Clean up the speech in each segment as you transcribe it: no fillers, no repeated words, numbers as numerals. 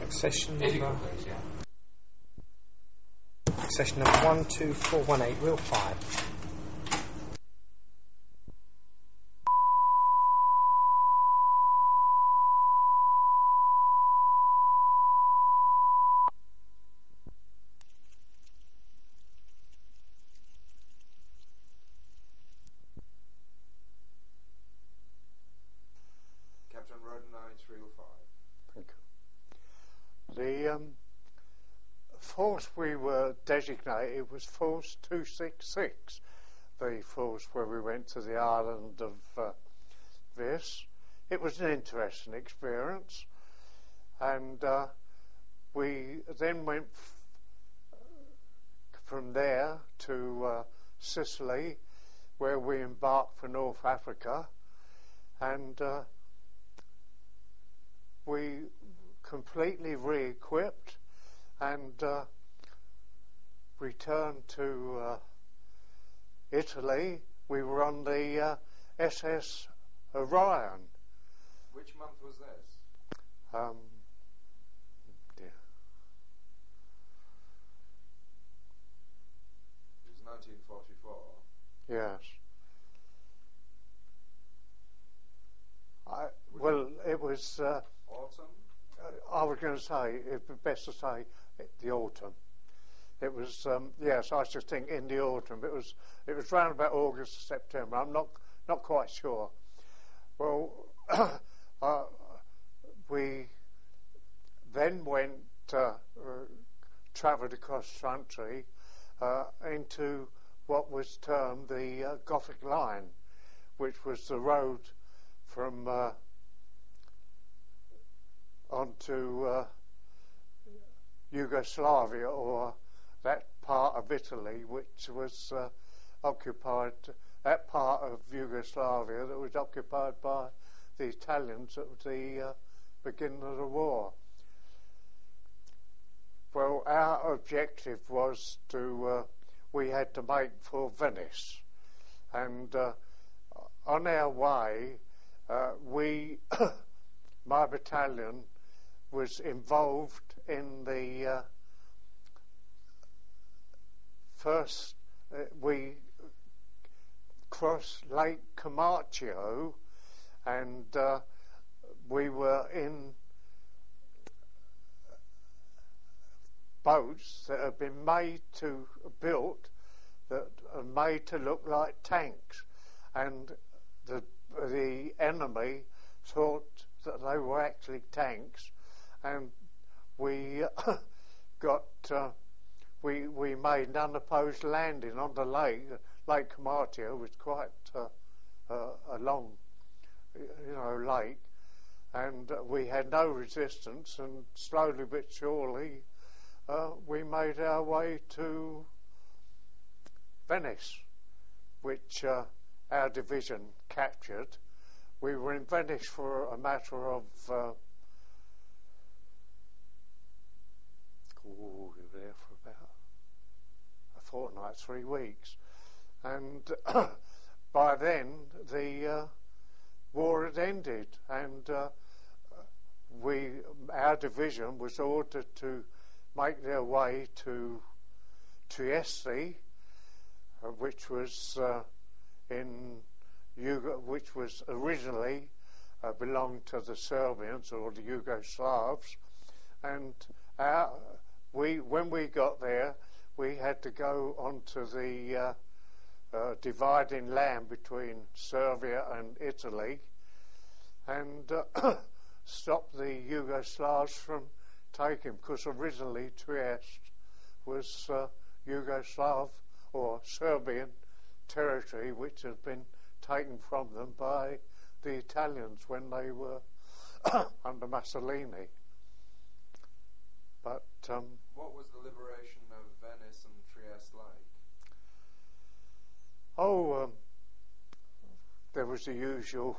Session If you number, could please, yeah. session number 12418, wheel 5. Captain Roden, 9305. Thank you. The force we were designated was Force 266, the force where we went to the island of Vis. It was an interesting experience, and we then went from there to Sicily, where we embarked for North Africa, and we completely re-equipped and returned to Italy. We were on the SS Orion. Which month was this? Dear. It was 1944. Yes. Well, it was. Autumn? I was going to say, it'd be best to say the autumn. It was, yes, I should think in the autumn. It was round about August or September. I'm not quite sure. Well, we then went, travelled across country into what was termed the Gothic Line, which was the road from onto Yugoslavia, or that part of Italy which was occupied, that part of Yugoslavia that was occupied by the Italians at the beginning of the war. Well, our objective was to, we had to make for Venice, and on our way, my battalion was involved in the first, we crossed Lake Comacchio, and we were in boats that had been built that are made to look like tanks, and the enemy thought that they were actually tanks, and we we made an unopposed landing on the lake. Lake Comacchio was quite a long, lake, and we had no resistance, and slowly but surely we made our way to Venice, which our division captured. We were in Venice for a matter of we were there for about a fortnight, 3 weeks, and by then the war had ended, and our division was ordered to make their way to Trieste, which was which was originally belonged to the Serbians or the Yugoslavs, and when we got there, we had to go onto the dividing land between Serbia and Italy, and stop the Yugoslavs from taking, because originally Trieste was Yugoslav or Serbian territory, which had been taken from them by the Italians when they were under Mussolini. But what was the liberation of Venice and Trieste like? There was the usual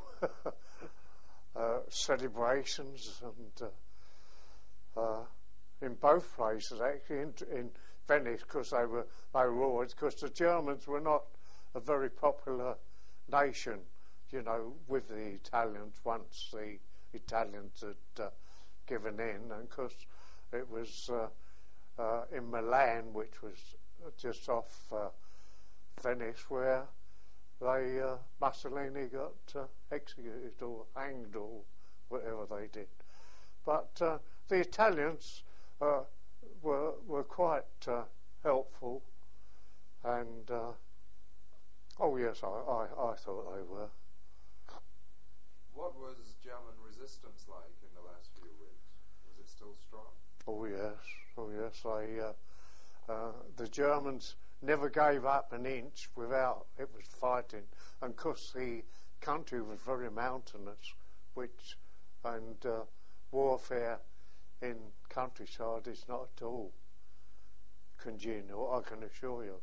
celebrations, and in both places, actually, in Venice, because they were always, because the Germans were not a very popular nation, with the Italians once the Italians had given in, and because it was in Milan, which was just off Venice, where they Mussolini got executed or hanged or whatever they did. But the Italians were quite helpful, and oh yes, I thought they were. What was German resistance like in the last few weeks? Was it still strong? Oh yes. The Germans never gave up an inch without it was fighting, and of course the country was very mountainous, and warfare in countryside is not at all congenial, I can assure you.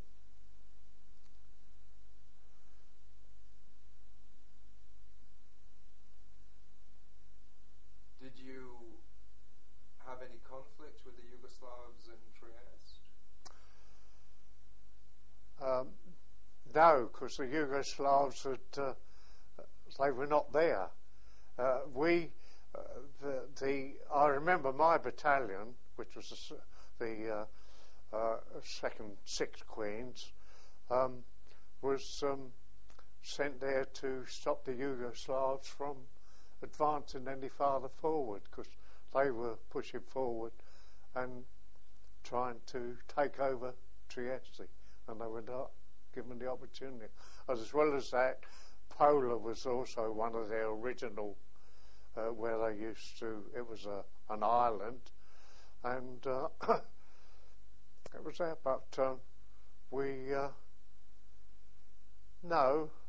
Did you have any conflict with the Yugoslavs in Trieste? No, because the Yugoslavs they were not there. I remember my battalion, which was the second 6 Queens, was sent there to stop the Yugoslavs from advancing any farther forward, because they were pushing forward and trying to take over Trieste, and they were not given the opportunity. As well as that, Pola was also one of their original, where they used to, it was an island, and it was there, but no,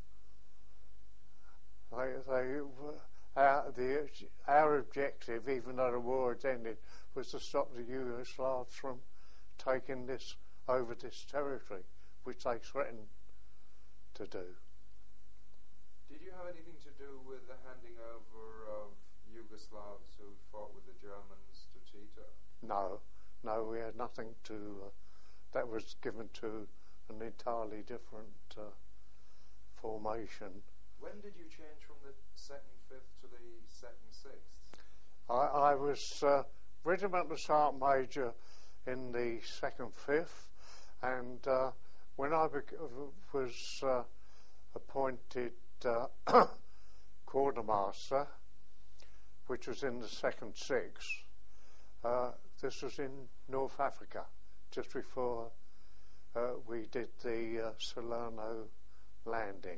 our objective, even though the war had ended, was to stop the Yugoslavs from taking over this territory, which they threatened to do. Did you have anything to do with the handing over of Yugoslavs who fought with the Germans to Tito? No, we had nothing to. That was given to an entirely different formation. When did you change from the 2nd 5th to the 2nd 6th? I was regimental sergeant major in the 2nd 5th, and when I was appointed quartermaster, which was in the 2nd 6th, this was in North Africa, just before we did the Salerno landing.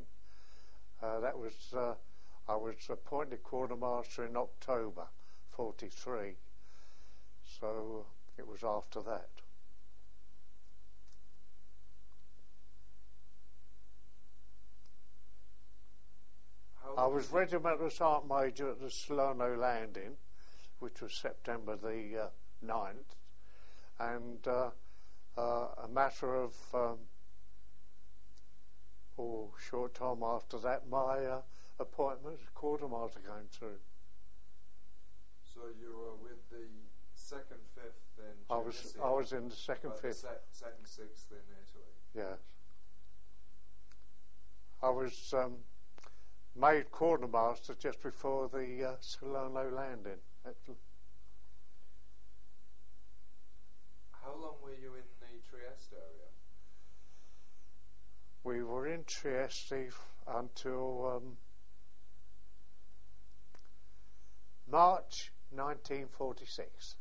I was appointed quartermaster in October 43, so it was after that. I was regimental sergeant major at the Salerno landing, which was September the 9th, and a matter of short time after that, my appointment as quartermaster came through. So you were with the 2nd 5th in Tunisia? I was in the 2nd 5th. 2nd 6th in Italy? Yes. I was made quartermaster just before the Salerno landing. How long were you in the Trieste area? We were in Trieste until March 1946.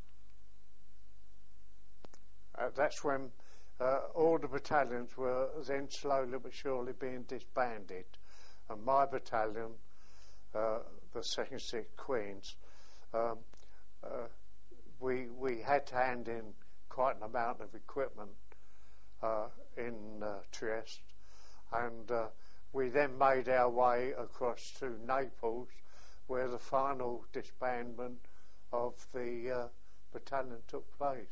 That's when all the battalions were then slowly but surely being disbanded. And my battalion, the 2nd 6th Queens, we had to hand in quite an amount of equipment in Trieste, and we then made our way across to Naples, where the final disbandment of the battalion took place.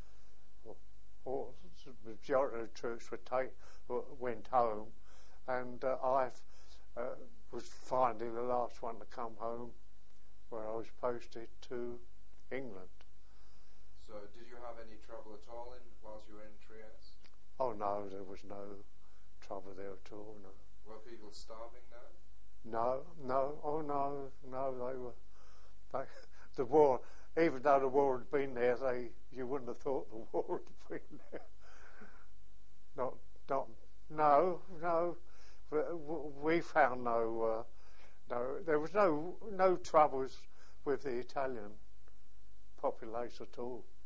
The majority of the troops went home, and I was finally the last one to come home, where I was posted to England. So did you have any trouble at all whilst you were in Trieste? Oh no, there was no trouble there at all, no. Were people starving there? No, they were. The war, even though the war had been there, you wouldn't have thought the war had been there. No. We found no. There was no troubles with the Italian populace at all.